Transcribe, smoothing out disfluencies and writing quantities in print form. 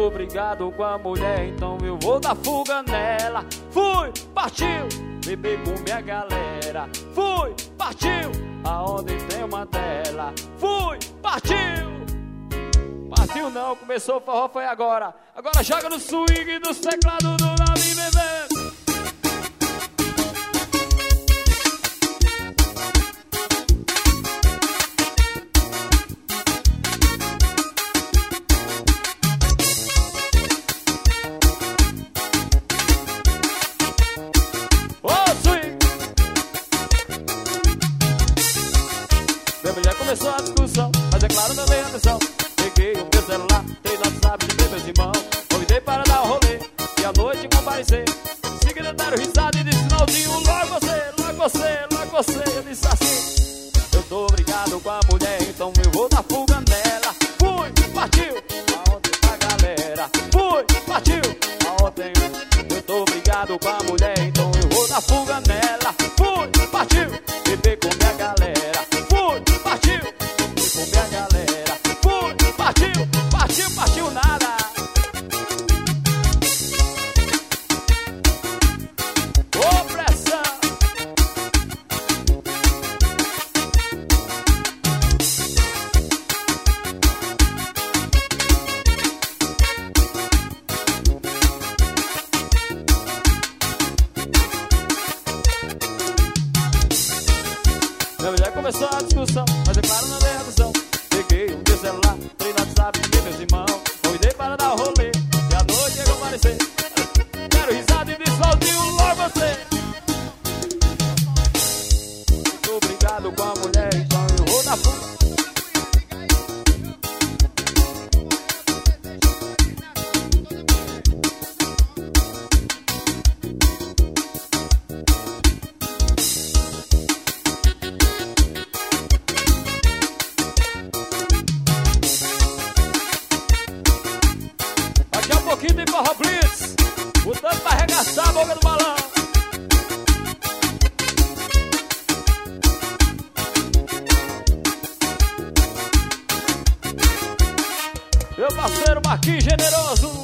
tô brigado com a mulher, então eu vou dar fuga nela. Fui, partiu, beber com minha galera. Fui, partiu, aonde tem uma tela. Fui, partiu. Partiu não, começou o forró, foi agora. Agora joga no swing dos teclados do Naldo, bebê. Já começou a discussão, mas é claro, não dei atenção. Peguei o meu celular, dei no WhatsApp de meus irmãos. Convidei para dar um rolê e à noite comparecer. Em seguida deram risada e disse: Naldinho, logo você, logo você, logo você. Eu disse assim: eu tô brigado com a mulher, então eu vou dar fuga nela. Fui, partiu, aonde tá a galera. Fui, partiu, aonde eu tô brigado com a mulher, então eu vou dar fuga nela. Fui, partiu, beber com minha galera. Fui, partiu, com minha galera. Fui, partiu, partiu, partiu nada. Ô pressão. Já começou a discussão, mas é claro, não dei atenção. Peguei o meu celular, entrei no WhatsApp de meus irmãos. Convidei para dar o rolê e à noite eu comparecer. Quero risada e disse: Naldinho, logo você. Tô brigado com a mulher, então eu vou dar fuga. Tem Forró Blitz, botando pra arregaçar a boca do balão. Meu parceiro Marquinhos Generoso.